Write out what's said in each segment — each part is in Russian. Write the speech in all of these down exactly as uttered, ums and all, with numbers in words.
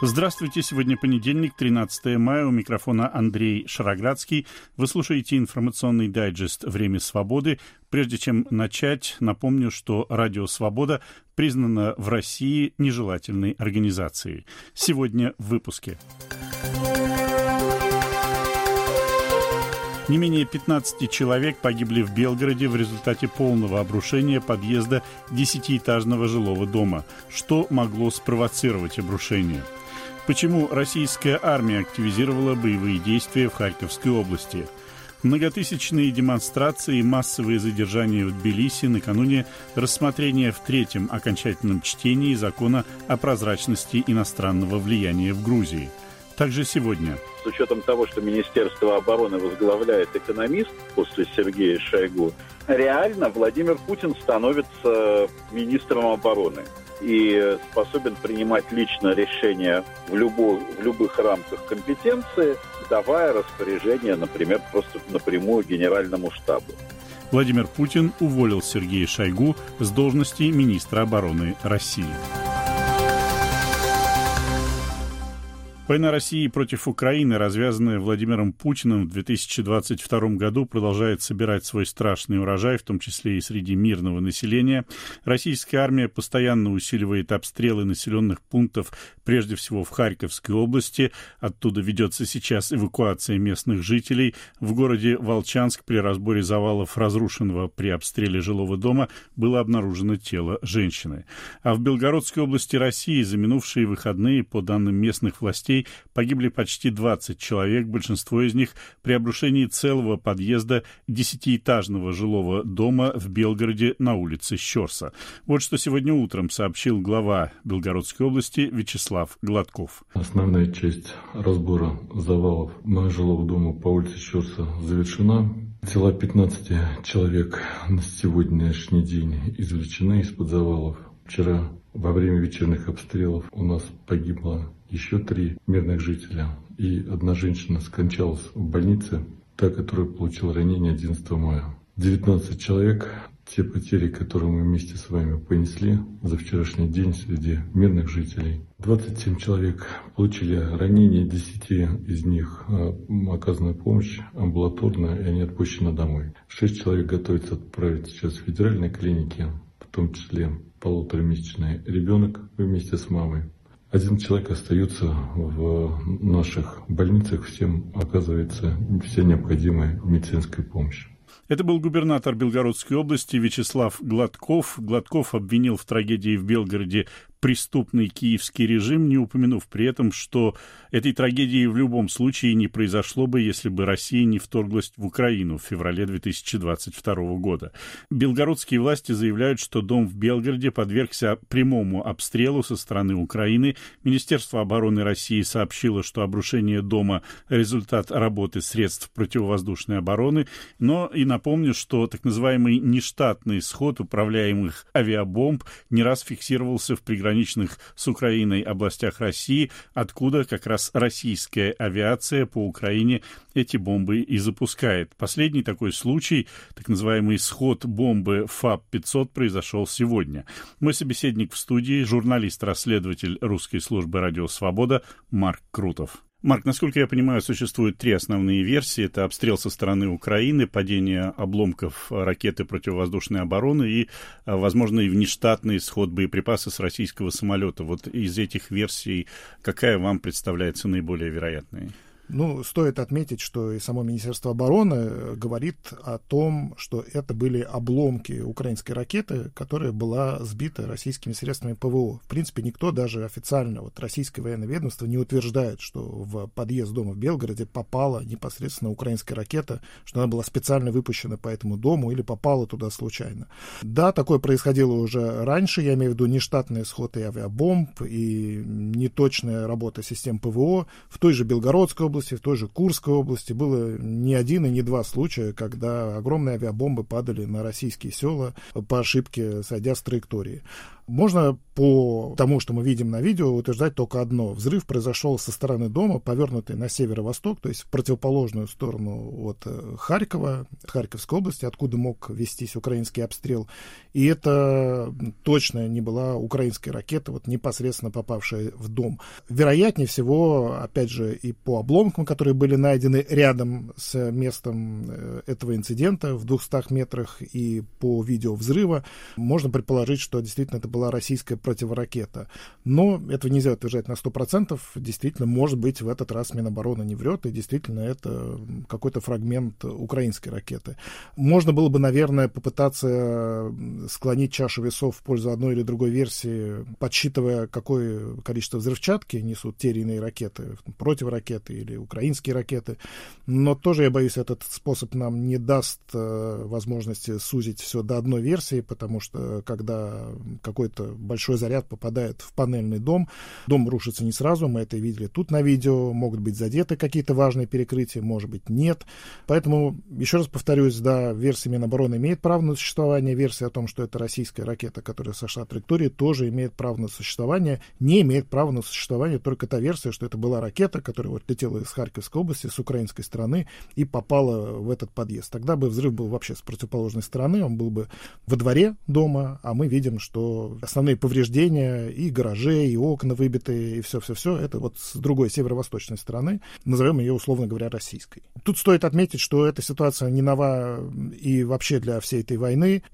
Здравствуйте, сегодня понедельник, тринадцатое мая, у микрофона Андрей Шароградский. Вы слушаете информационный дайджест «Время свободы». Прежде чем начать, напомню, что Радио Свобода признана в России нежелательной организацией. Сегодня в выпуске. Не менее пятнадцати человек погибли в Белгороде в результате полного обрушения подъезда десятиэтажного жилого дома. Что могло спровоцировать обрушение? Почему российская армия активизировала боевые действия в Харьковской области? Многотысячные демонстрации и массовые задержания в Тбилиси накануне рассмотрения в третьем окончательном чтении закона о прозрачности иностранного влияния в Грузии. Также сегодня. С учетом того, что Министерство обороны возглавляет экономист после Сергея Шойгу, реально Владимир Путин становится министром обороны и способен принимать лично решения в, любо, в любых рамках компетенции, давая распоряжение, например, просто напрямую Генеральному штабу. Владимир Путин уволил Сергея Шойгу с должности министра обороны России. Война России против Украины, развязанная Владимиром Путиным в две тысячи двадцать втором году, продолжает собирать свой страшный урожай, в том числе и среди мирного населения. Российская армия постоянно усиливает обстрелы населенных пунктов, прежде всего в Харьковской области. Оттуда ведется сейчас эвакуация местных жителей. В городе Волчанск при разборе завалов, разрушенного при обстреле жилого дома, было обнаружено тело женщины. А в Белгородской области России за минувшие выходные, по данным местных властей, погибли почти двадцать человек, большинство из них при обрушении целого подъезда десятиэтажного жилого дома в Белгороде на улице Щорса. Вот что сегодня утром сообщил глава Белгородской области Вячеслав Гладков. Основная часть разбора завалов моего жилого дома по улице Щорса завершена. Тела пятнадцати человек на сегодняшний день извлечены из-под завалов. Вчера во время вечерних обстрелов у нас погибло еще три мирных жителя, и одна женщина скончалась в больнице, та, которая получила ранение одиннадцатого мая. девятнадцать человек, те потери, которые мы вместе с вами понесли за вчерашний день среди мирных жителей. двадцать семь человек получили ранения, десяти из них оказана помощь амбулаторная, и они отпущены домой. шесть человек готовятся отправить сейчас в федеральные клиники, в том числе полуторамесячный ребенок вместе с мамой. Один человек остается в наших больницах, всем оказывается вся необходимая медицинская помощь. Это был губернатор Белгородской области Вячеслав Гладков. Гладков обвинил в трагедии в Белгороде преступный киевский режим, не упомянув при этом, что этой трагедии в любом случае не произошло бы, если бы Россия не вторглась в Украину в феврале две тысячи двадцать второго года. Белгородские власти заявляют, что дом в Белгороде подвергся прямому обстрелу со стороны Украины. Министерство обороны России сообщило, что обрушение дома – результат работы средств противовоздушной обороны, но и напомню, что так называемый нештатный сход управляемых авиабомб не раз фиксировался в приграничных с Украиной областях России, откуда как раз российская авиация по Украине эти бомбы и запускает. Последний такой случай, так называемый сход бомбы ФАБ пятьсот, произошел сегодня. Мой собеседник в студии, журналист-расследователь русской службы «Радио Свобода» Марк Крутов. Марк, насколько я понимаю, существуют три основные версии. Это обстрел со стороны Украины, падение обломков ракеты противовоздушной обороны и, возможно, и внештатный исход боеприпасов с российского самолета. Вот из этих версий какая вам представляется наиболее вероятной? Ну, стоит отметить, что и само Министерство обороны говорит о том, что это были обломки украинской ракеты, которая была сбита российскими средствами ПВО. В принципе, никто, даже официально, вот российское военное ведомство, не утверждает, что в подъезд дома в Белгороде попала непосредственно украинская ракета, что она была специально выпущена по этому дому или попала туда случайно. Да, такое происходило уже раньше, я имею в виду нештатный исход и авиабомб, и неточная работа систем ПВО. В той же Белгородской области, в той же Курской области было не один и не два случая, когда огромные авиабомбы падали на российские села по ошибке, сойдя с траектории. Можно по тому, что мы видим на видео, утверждать только одно. Взрыв произошел со стороны дома, повернутый на северо-восток, то есть в противоположную сторону от Харькова, Харьковской области, откуда мог вестись украинский обстрел. И это точно не была украинская ракета, вот непосредственно попавшая в дом. Вероятнее всего, опять же, и по обломкам, которые были найдены рядом с местом этого инцидента, в двухстах метрах, и по видео взрыва, можно предположить, что действительно это была российская противоракета. Но этого нельзя утверждать на сто процентов. Действительно, может быть, в этот раз Минобороны не врет, и действительно это какой-то фрагмент украинской ракеты. Можно было бы, наверное, попытаться склонить чашу весов в пользу одной или другой версии, подсчитывая, какое количество взрывчатки несут те или иные ракеты, противоракеты или украинские ракеты. Но тоже, я боюсь, этот способ нам не даст возможности сузить все до одной версии, потому что когда какой-то большой заряд попадает в панельный дом, дом рушится не сразу, мы это видели тут на видео, могут быть задеты какие-то важные перекрытия, может быть, нет. Поэтому, еще раз повторюсь, да, версия Минобороны имеет право на существование, версия о том, что это российская ракета, которая сошла траектории, тоже имеет право на существование. Не имеет права на существование только та версия, что это была ракета, которая вот летела из Харьковской области, с украинской стороны, и попала в этот подъезд. Тогда бы взрыв был вообще с противоположной стороны, он был бы во дворе дома, а мы видим, что основные повреждения и гаражей, и окна выбитые, и все-все-все, это вот с другой северо-восточной стороны, назовем ее, условно говоря, российской. Тут стоит отметить, что эта ситуация не нова и вообще для всей этой войны,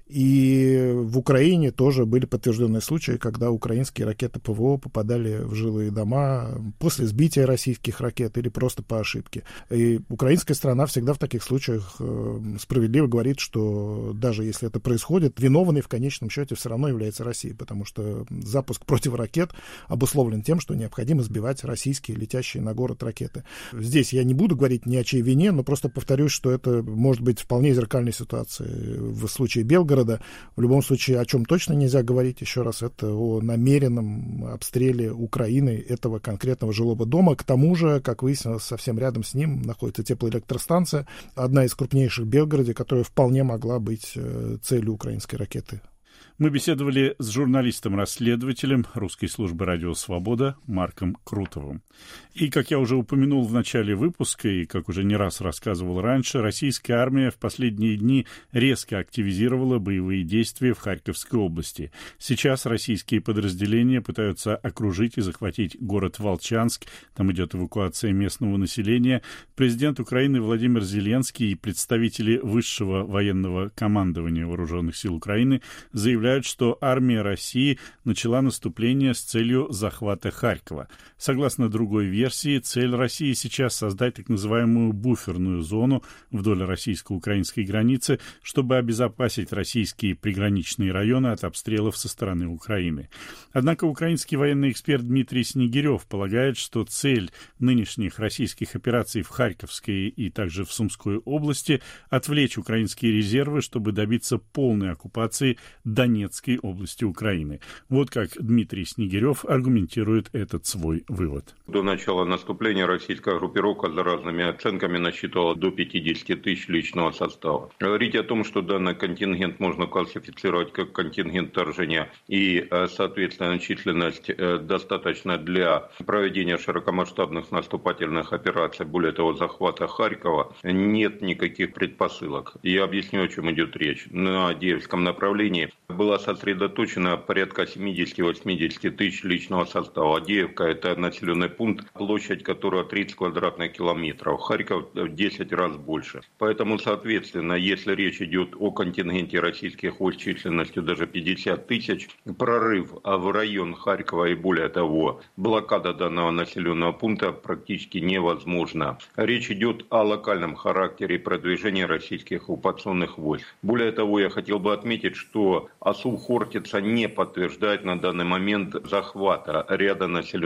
и в Украине тоже были подтвержденные случаи, когда украинские ракеты ПВО попадали в жилые дома после сбития российских ракет или просто по ошибке. И украинская страна всегда в таких случаях справедливо говорит, что даже если это происходит, виновной в конечном счете все равно является Россия, потому что запуск противоракет обусловлен тем, что необходимо сбивать российские летящие на город ракеты. Здесь я не буду говорить ни о чьей вине, но просто повторюсь, что это может быть вполне зеркальной ситуацией в случае Белгорода. В любом случае, о чем точно нельзя говорить, еще раз, это о намеренном обстреле Украины этого конкретного жилого дома. К тому же, как выяснилось, совсем рядом с ним находится теплоэлектростанция, одна из крупнейших в Белгороде, которая вполне могла быть целью украинской ракеты. Мы беседовали с журналистом-расследователем русской службы «Радио Свобода» Марком Крутовым. И, как я уже упомянул в начале выпуска, и как уже не раз рассказывал раньше, российская армия в последние дни резко активизировала боевые действия в Харьковской области. Сейчас российские подразделения пытаются окружить и захватить город Волчанск. Там идет эвакуация местного населения. Президент Украины Владимир Зеленский и представители высшего военного командования Вооруженных сил Украины заявляют, что армия России начала наступление с целью захвата Харькова. Согласно другой версии, цель России сейчас создать так называемую буферную зону вдоль российско-украинской границы, чтобы обезопасить российские приграничные районы от обстрелов со стороны Украины. Однако украинский военный эксперт Дмитрий Снегирев полагает, что цель нынешних российских операций в Харьковской и также в Сумской области – отвлечь украинские резервы, чтобы добиться полной оккупации Донецкой области Украины. Вот как Дмитрий Снегирев аргументирует этот свой вывод. До начала наступления российская группировка за разными оценками насчитывала до пятидесяти тысяч личного состава. Говорить о том, что данный контингент можно классифицировать как контингент вторжения и, соответственно, численность достаточно для проведения широкомасштабных наступательных операций, более того, захвата Харькова, нет никаких предпосылок. Я объясню, о чем идет речь. На Авдеевском направлении было сосредоточено порядка семидесяти-восьмидесяти тысяч личного состава. Авдеевка – это населенный пункт, площадь которого тридцать квадратных километров. Харьков в десять раз больше. Поэтому, соответственно, если речь идет о контингенте российских войск численностью даже пятьдесят тысяч, прорыв в район Харькова и, более того, блокада данного населенного пункта практически невозможна. Речь идет о локальном характере продвижения российских оккупационных войск. Более того, я хотел бы отметить, что АСУ Хортица не подтверждает на данный момент захвата ряда населенных пунктов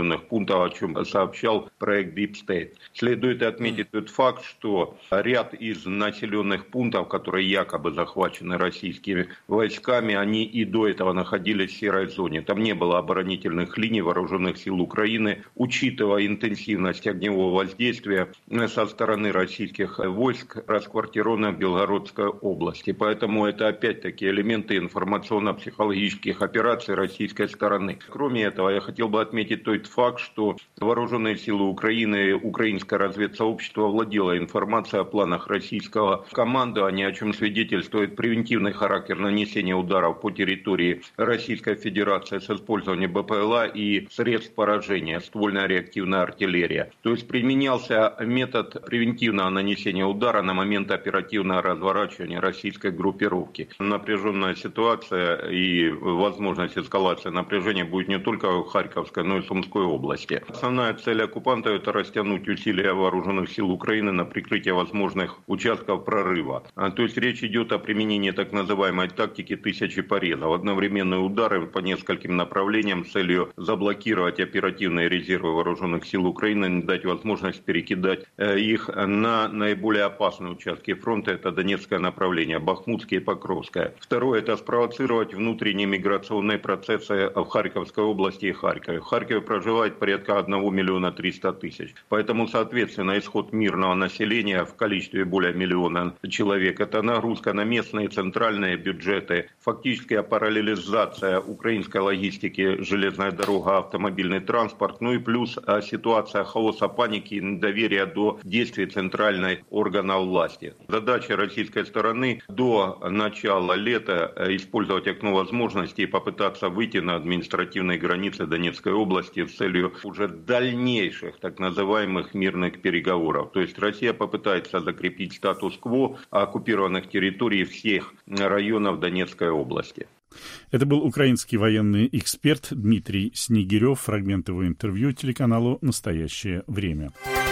пунктов, о чем сообщал проект Deep State. Следует отметить тот факт, что ряд из населенных пунктов, которые якобы захвачены российскими войсками, они и до этого находились в серой зоне. Там не было оборонительных линий вооруженных сил Украины. Учитывая интенсивность огневого воздействия со стороны российских войск, расквартированы в Белгородской области. Поэтому это опять-таки элементы информационно-психологических операций российской стороны. Кроме этого, я хотел бы отметить тот факт, что вооруженные силы Украины, украинское разведсообщество владело информацией о планах российского командования, о чем свидетельствует превентивный характер нанесения ударов по территории Российской Федерации с использованием БПЛА и средств поражения, ствольная реактивная артиллерия. То есть применялся метод превентивного нанесения удара на момент оперативного разворачивания российской группировки. Напряженная ситуация и возможность эскалации напряжения будет не только в Харьковской, но и в Сумской области. Основная цель оккупанта – это растянуть усилия вооруженных сил Украины на прикрытие возможных участков прорыва. То есть речь идет о применении так называемой тактики тысячи порезов. Одновременные удары по нескольким направлениям с целью заблокировать оперативные резервы вооруженных сил Украины, не дать возможность перекидать их на наиболее опасные участки фронта. Это Донецкое направление, Бахмутское и Покровское. Второе – это спровоцировать внутренние миграционные процессы в Харьковской области и Харькове. В Харькове проживает порядка одного миллиона триста тысяч. Поэтому, соответственно, исход мирного населения в количестве более миллиона человек – это нагрузка на местные центральные бюджеты, фактическая параллелизация украинской логистики, железная дорога, автомобильный транспорт, ну и плюс ситуация хаоса, паники и недоверия до действий центральной органа власти. Задача российской стороны до начала лета использовать окно возможностей и попытаться выйти на административные границы Донецкой области с целью уже дальнейших так называемых мирных переговоров. То есть Россия попытается закрепить статус-кво оккупированных территорий всех районов Донецкой области. Это был украинский военный эксперт Дмитрий Снегирев. Фрагмент его интервью телеканалу «Настоящее время».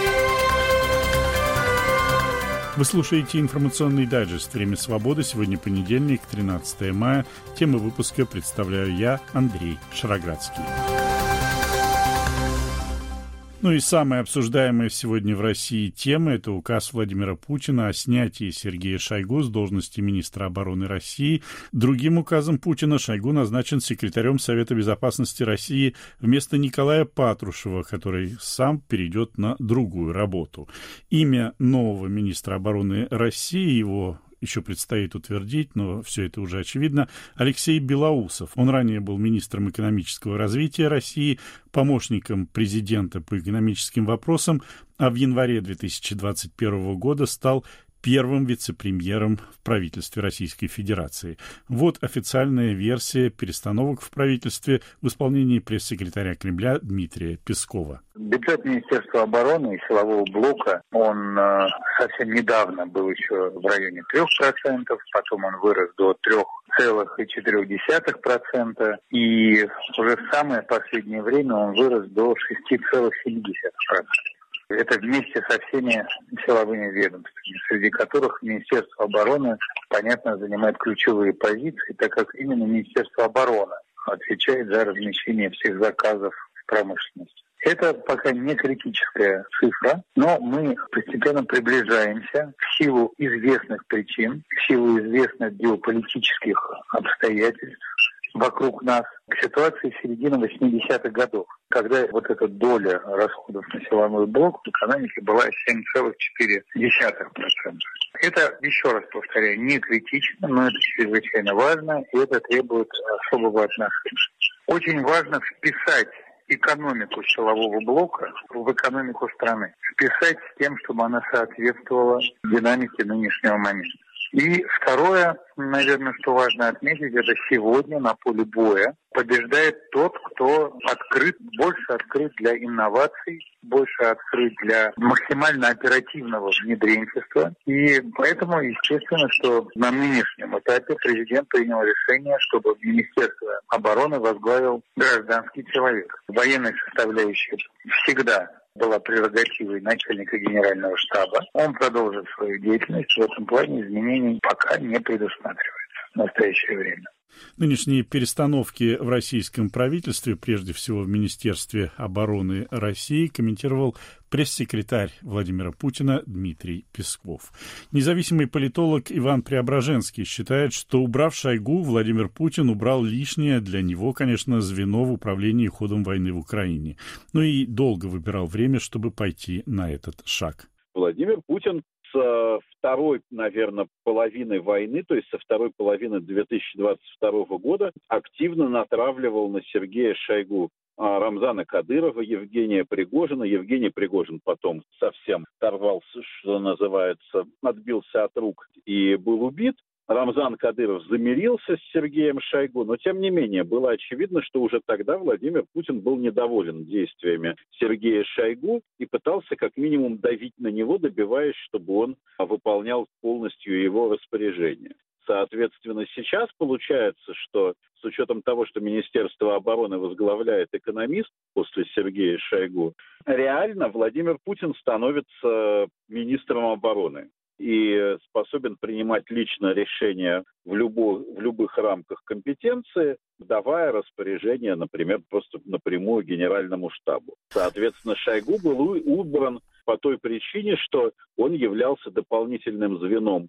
Вы слушаете информационный дайджест «Время свободы». Сегодня понедельник, тринадцатое мая. Тему выпуска представляю я, Андрей Шароградский. Ну и самая обсуждаемая сегодня в России тема – это указ Владимира Путина о снятии Сергея Шойгу с должности министра обороны России. Другим указом Путина Шойгу назначен секретарем Совета безопасности России вместо Николая Патрушева, который сам перейдет на другую работу. Имя нового министра обороны России, его еще предстоит утвердить, но все это уже очевидно, Алексей Белоусов. Он ранее был министром экономического развития России, помощником президента по экономическим вопросам, а в январе две тысячи двадцать первого года стал первым вице-премьером в правительстве Российской Федерации. Вот официальная версия перестановок в правительстве в исполнении пресс-секретаря Кремля Дмитрия Пескова. Бюджет Министерства обороны и силового блока, он э, совсем недавно был еще в районе трех процентов, потом он вырос до трех целых четыре десятых процента, и уже в самое последнее время он вырос до шесть целых семь десятых процента. Это вместе со всеми силовыми ведомствами, среди которых Министерство обороны, понятно, занимает ключевые позиции, так как именно Министерство обороны отвечает за размещение всех заказов в промышленности. Это пока не критическая цифра, но мы постепенно приближаемся в силу известных причин, в силу известных геополитических обстоятельств вокруг нас, к ситуации середины восьмидесятых годов, когда вот эта доля расходов на силовой блок в экономике была семь целых четыре десятых процента. Это, еще раз повторяю, не критично, но это чрезвычайно важно, и это требует особого отношения. Очень важно вписать экономику силового блока в экономику страны, вписать с тем, чтобы она соответствовала динамике нынешнего момента. И второе, наверное, что важно отметить, это сегодня на поле боя побеждает тот, кто открыт, больше открыт для инноваций, больше открыт для максимально оперативного внедренчества. И поэтому, естественно, что на нынешнем этапе президент принял решение, чтобы Министерство обороны возглавил гражданский человек. Военная составляющая всегда была прерогативой начальника генерального штаба. Он продолжит свою деятельность. В этом плане изменений пока не предусматривается в настоящее время. Нынешние перестановки в российском правительстве, прежде всего в Министерстве обороны России, комментировал пресс-секретарь Владимира Путина Дмитрий Песков. Независимый политолог Иван Преображенский считает, что, убрав Шойгу, Владимир Путин убрал лишнее для него, конечно, звено в управлении ходом войны в Украине. Но и долго выбирал время, чтобы пойти на этот шаг. Владимир Путин с второй, наверное, половины войны, то есть со второй половины две тысячи двадцать второго года, активно натравливал на Сергея Шойгу Рамзана Кадырова, Евгения Пригожина. Евгений Пригожин потом совсем оторвался, что называется, отбился от рук и был убит. Рамзан Кадыров замирился с Сергеем Шойгу, но тем не менее было очевидно, что уже тогда Владимир Путин был недоволен действиями Сергея Шойгу и пытался как минимум давить на него, добиваясь, чтобы он выполнял полностью его распоряжения. Соответственно, сейчас получается, что с учетом того, что Министерство обороны возглавляет экономист после Сергея Шойгу, реально Владимир Путин становится министром обороны и способен принимать лично решения в, любо, в любых рамках компетенции, давая распоряжение, например, просто напрямую Генеральному штабу. Соответственно, Шойгу был убран по той причине, что он являлся дополнительным звеном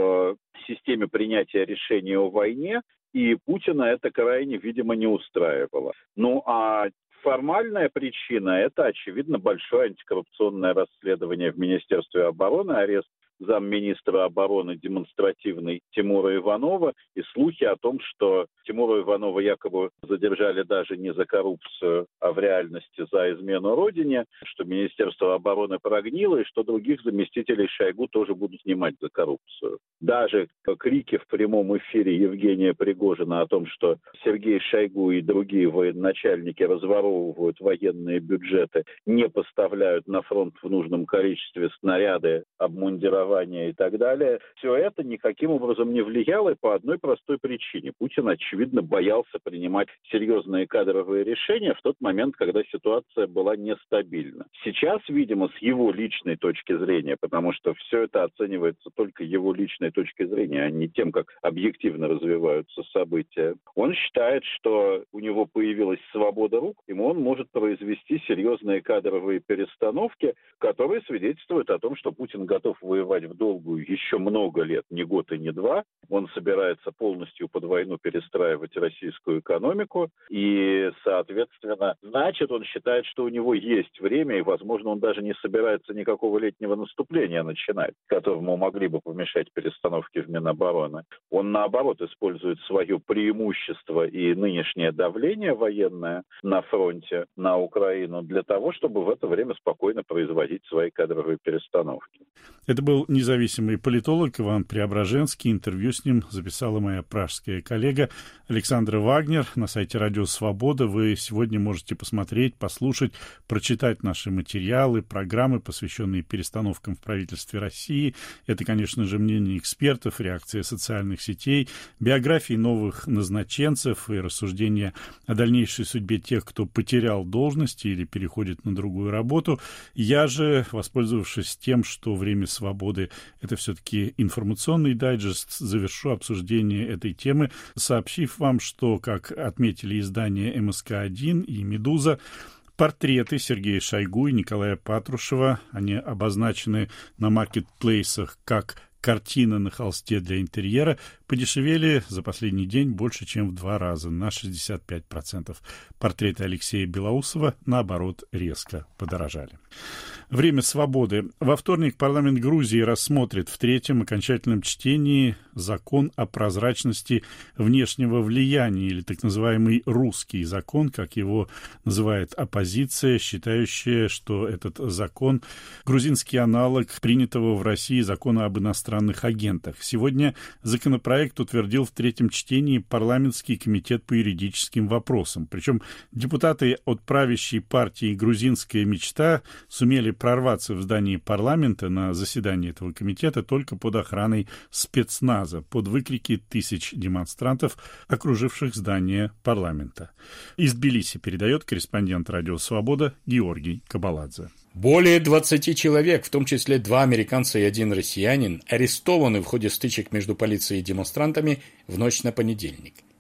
в системе принятия решений о войне, и Путина это крайне, видимо, не устраивало. Ну а формальная причина – это, очевидно, большое антикоррупционное расследование в Министерстве обороны, арест замминистра обороны демонстративный Тимура Иванова и слухи о том, что Тимура Иванова якобы задержали даже не за коррупцию, а в реальности за измену родине, что Министерство обороны прогнило и что других заместителей Шойгу тоже будут снимать за коррупцию. Даже крики в прямом эфире Евгения Пригожина о том, что Сергей Шойгу и другие военачальники разворовывают военные бюджеты, не поставляют на фронт в нужном количестве снаряды, обмундирования и так далее. Все это никаким образом не влияло и по одной простой причине. Путин, очевидно, боялся принимать серьезные кадровые решения в тот момент, когда ситуация была нестабильна. Сейчас, видимо, с его личной точки зрения, потому что все это оценивается только его личной точки зрения, а не тем, как объективно развиваются события, он считает, что у него появилась свобода рук, и он может произвести серьезные кадровые перестановки, которые свидетельствуют о том, что Путин готов воевать в долгую еще много лет, не год и не два. Он собирается полностью под войну перестраивать российскую экономику. И, соответственно, значит, он считает, что у него есть время, и, возможно, он даже не собирается никакого летнего наступления начинать, которому могли бы помешать перестановки в Минобороны. Он, наоборот, использует свое преимущество и нынешнее давление военное на фронте, на Украину, для того, чтобы в это время спокойно производить свои кадровые перестановки. Это был независимый политолог Иван Преображенский. Интервью с ним записала моя пражская коллега Александра Вагнер. На сайте Радио Свобода вы сегодня можете посмотреть, послушать, прочитать наши материалы, программы, посвященные перестановкам в правительстве России. Это, конечно же, мнение экспертов, реакция социальных сетей, биографии новых назначенцев и рассуждения о дальнейшей судьбе тех, кто потерял должности или переходит на другую работу. Я же, воспользовавшись тем, что время свободы — это все-таки информационный дайджест, завершу обсуждение этой темы, сообщив вам, что, как отметили издания эм эс ка один и «Медуза», портреты Сергея Шойгу и Николая Патрушева, они обозначены на маркетплейсах как картина на холсте для интерьера, подешевели за последний день больше, чем в два раза, на шестьдесят пять процентов. Портреты Алексея Белоусова, наоборот, резко подорожали. Время свободы. Во вторник парламент Грузии рассмотрит в третьем окончательном чтении закон о прозрачности внешнего влияния, или так называемый русский закон, как его называет оппозиция, считающая, что этот закон — грузинский аналог принятого в России закона об иностранных агентах. Сегодня законопроект утвердил в третьем чтении парламентский комитет по юридическим вопросам. Причем депутаты от правящей партии «Грузинская мечта» сумели прорваться в здании парламента на заседание этого комитета только под охраной спецназа, под выкрики тысяч демонстрантов, окруживших здание парламента. Из Тбилиси передает корреспондент «Радио Свобода» Георгий Кабаладзе. Более двадцати человек, в том числе два американца и один россиянин, арестованы в ходе стычек между полицией и демонстрантами в ночь на понедельник.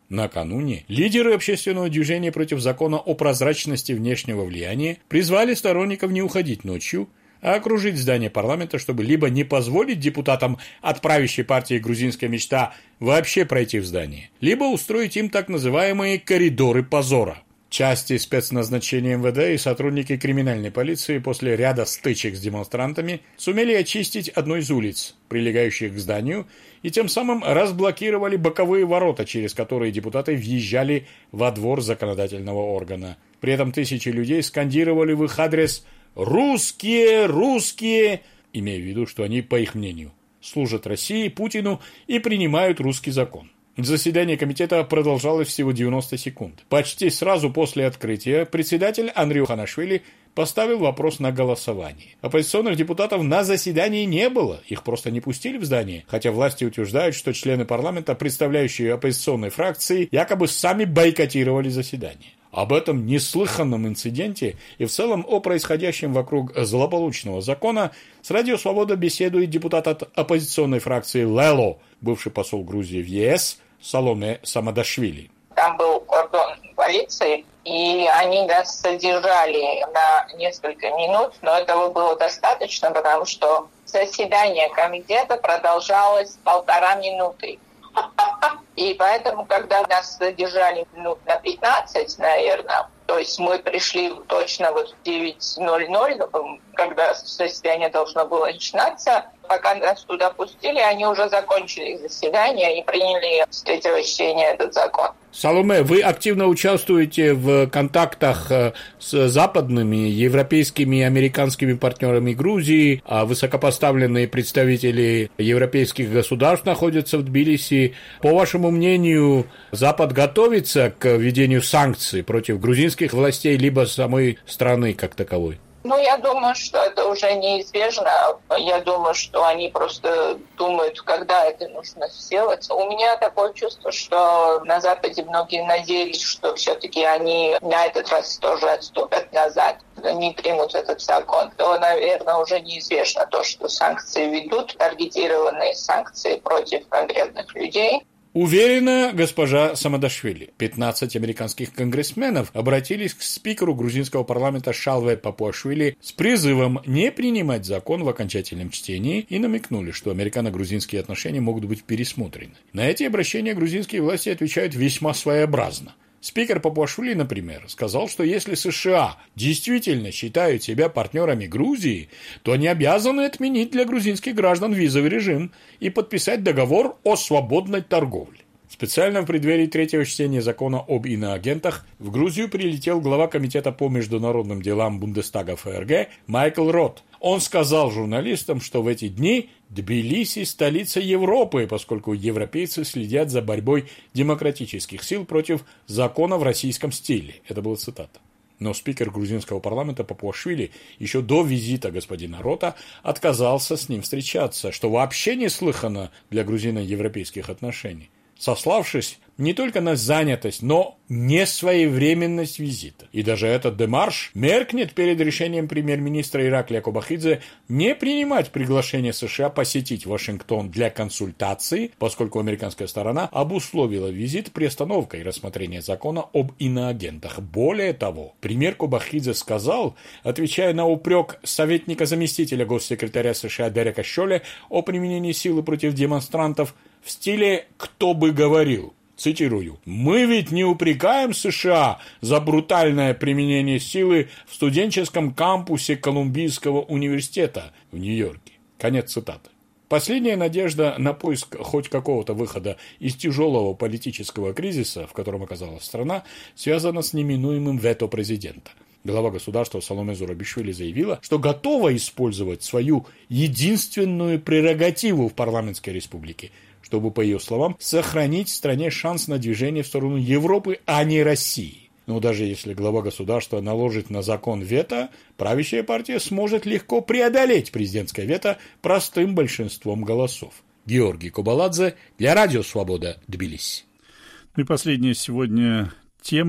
Накануне лидеры общественного движения против закона о прозрачности внешнего влияния призвали сторонников не уходить ночью, а окружить здание парламента, чтобы либо не позволить депутатам от правящей партии «Грузинская мечта» вообще пройти в здание, либо устроить им так называемые «коридоры позора». Части спецназначения эм вэ дэ и сотрудники криминальной полиции после ряда стычек с демонстрантами сумели очистить одну из улиц, прилегающих к зданию, и тем самым разблокировали боковые ворота, через которые депутаты въезжали во двор законодательного органа. При этом тысячи людей скандировали в их адрес «Русские! Русские!», имея в виду, что они, по их мнению, служат России, Путину и принимают русский закон. Заседание комитета продолжалось всего девяносто секунд. Почти сразу после открытия председатель Андрей Ханашвили поставил вопрос на голосование. Оппозиционных депутатов на заседании не было, их просто не пустили в здание, хотя власти утверждают, что члены парламента, представляющие оппозиционные фракции, якобы сами бойкотировали заседание. Об этом неслыханном инциденте и в целом о происходящем вокруг злополучного закона с Радио Свобода беседует депутат от оппозиционной фракции ЛЭЛО, бывший посол Грузии в е эс Саломе Самадашвили. Там был кордон полиции, и они нас задержали на несколько минут, но этого было достаточно, потому что заседание комитета продолжалось полтора минуты. И поэтому, когда нас задержали минут на пятнадцать, наверное, то есть мы пришли точно вот в девять ноль ноль, когда заседание должно было начинаться, пока нас туда пустили, они уже закончили заседание и приняли с третьего чтения этот закон. Саломе, вы активно участвуете в контактах с западными, европейскими и американскими партнерами Грузии, а высокопоставленные представители европейских государств находятся в Тбилиси. По вашему мнению, Запад готовится к введению санкций против грузинских властей либо самой страны как таковой? Ну, я думаю, что это уже неизбежно. Я думаю, что они просто думают, когда это нужно сделать. У меня такое чувство, что на Западе многие надеялись, что все-таки они на этот раз тоже отступят назад, не примут этот закон. То, наверное, уже неизбежно то, что санкции ведут, таргетированные санкции против конкретных людей. Уверена госпожа Самадашвили. пятнадцать американских конгрессменов обратились к спикеру грузинского парламента Шалве Папуашвили с призывом не принимать закон в окончательном чтении и намекнули, что американо-грузинские отношения могут быть пересмотрены. На эти обращения грузинские власти отвечают весьма своеобразно. Спикер Папуашвили, например, сказал, что если США действительно считают себя партнерами Грузии, то они обязаны отменить для грузинских граждан визовый режим и подписать договор о свободной торговле. Специально в преддверии третьего чтения закона об иноагентах в Грузию прилетел глава комитета по международным делам Бундестага эф эр гэ Майкл Рот. Он сказал журналистам, что в эти дни Тбилиси – столица Европы, поскольку европейцы следят за борьбой демократических сил против закона в российском стиле. Это была цитата. Но спикер грузинского парламента Папуашвили еще до визита господина Рота отказался с ним встречаться, что вообще неслыханно для грузино-европейских отношений, сославшись не только на занятость, но несвоевременность визита. И даже этот демарш меркнет перед решением премьер-министра Ираклия Кобахидзе не принимать приглашение США посетить Вашингтон для консультаций, поскольку американская сторона обусловила визит приостановкой рассмотрения закона об иноагентах. Более того, премьер Кобахидзе сказал, отвечая на упрек советника-заместителя госсекретаря США Дерека Шоле о применении силы против демонстрантов в стиле «кто бы говорил». Цитирую. «Мы ведь не упрекаем США за брутальное применение силы в студенческом кампусе Колумбийского университета в Нью-Йорке». Конец цитаты. Последняя надежда на поиск хоть какого-то выхода из тяжелого политического кризиса, в котором оказалась страна, связана с неминуемым вето президента. Глава государства Саломе Зурабишвили заявила, что готова использовать свою единственную прерогативу в парламентской республике, чтобы, по ее словам, сохранить в стране шанс на движение в сторону Европы, а не России. Но даже если глава государства наложит на закон вето, правящая партия сможет легко преодолеть президентское вето простым большинством голосов. Георгий Кобаладзе для Радио Свобода, Тбилиси. Ну и последняя сегодня тема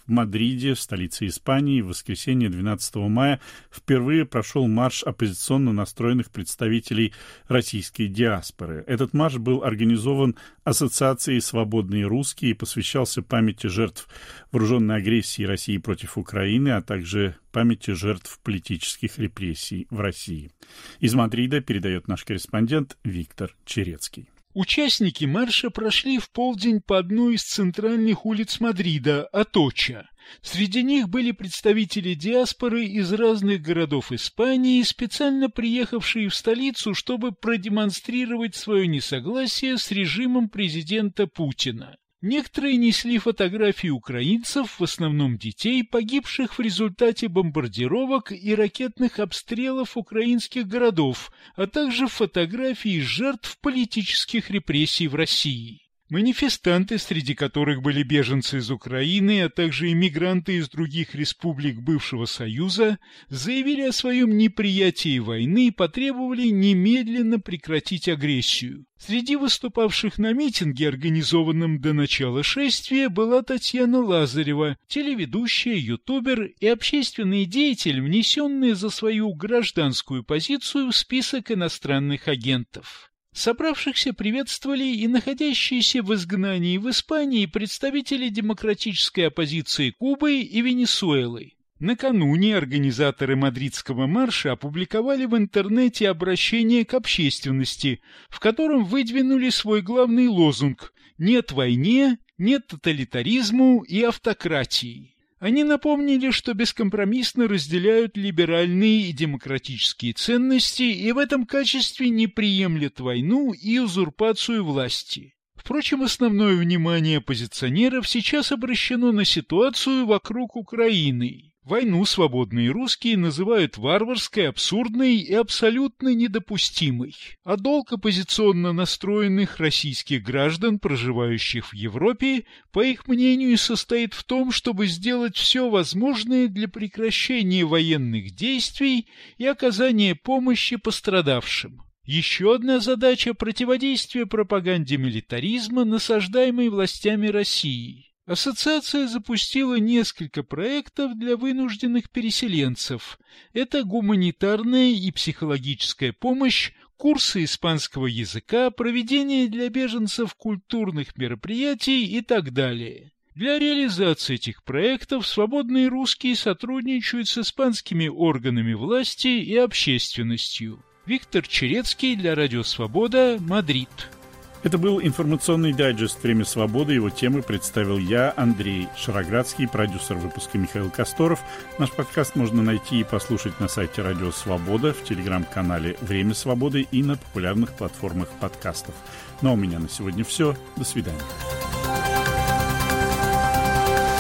В Мадриде, столице Испании, в воскресенье двенадцатого мая впервые прошел марш оппозиционно настроенных представителей российской диаспоры. Этот марш был организован Ассоциацией «Свободные русские» и посвящался памяти жертв вооруженной агрессии России против Украины, а также памяти жертв политических репрессий в России. Из Мадрида передает наш корреспондент Виктор Черецкий. Участники марша прошли в полдень по одной из центральных улиц Мадрида, Аточа. Среди них были представители диаспоры из разных городов Испании, специально приехавшие в столицу, чтобы продемонстрировать свое несогласие с режимом президента Путина. Некоторые несли фотографии украинцев, в основном детей, погибших в результате бомбардировок и ракетных обстрелов украинских городов, а также фотографии жертв политических репрессий в России. Манифестанты, среди которых были беженцы из Украины, а также иммигранты из других республик бывшего Союза, заявили о своем неприятии войны и потребовали немедленно прекратить агрессию. Среди выступавших на митинге, организованном до начала шествия, была Татьяна Лазарева, телеведущая, ютубер и общественный деятель, внесенный за свою гражданскую позицию в список иностранных агентов. Собравшихся приветствовали и находящиеся в изгнании в Испании представители демократической оппозиции Кубы и Венесуэлы. Накануне организаторы мадридского марша опубликовали в интернете обращение к общественности, в котором выдвинули свой главный лозунг «Нет войне, нет тоталитаризму и автократии». Они напомнили, что бескомпромиссно разделяют либеральные и демократические ценности и в этом качестве не приемлят войну и узурпацию власти. Впрочем, основное внимание оппозиционеров сейчас обращено на ситуацию вокруг Украины. Войну свободные русские называют варварской, абсурдной и абсолютно недопустимой. А долг оппозиционно настроенных российских граждан, проживающих в Европе, по их мнению, состоит в том, чтобы сделать все возможное для прекращения военных действий и оказания помощи пострадавшим. Еще одна задача – противодействие пропаганде милитаризма, насаждаемой властями России. Ассоциация запустила несколько проектов для вынужденных переселенцев. Это гуманитарная и психологическая помощь, курсы испанского языка, проведение для беженцев культурных мероприятий и так далее. Для реализации этих проектов свободные русские сотрудничают с испанскими органами власти и общественностью. Виктор Черецкий для Радио Свобода, Мадрид. Это был информационный дайджест «Время свободы». Его темы представил я, Андрей Шароградский, продюсер выпуска Михаил Косторов. Наш подкаст можно найти и послушать на сайте Радио Свобода, в телеграм-канале «Время свободы» и на популярных платформах подкастов. Ну а у меня на сегодня все. До свидания.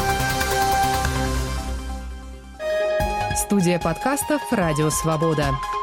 Студия подкастов «Радио Свобода».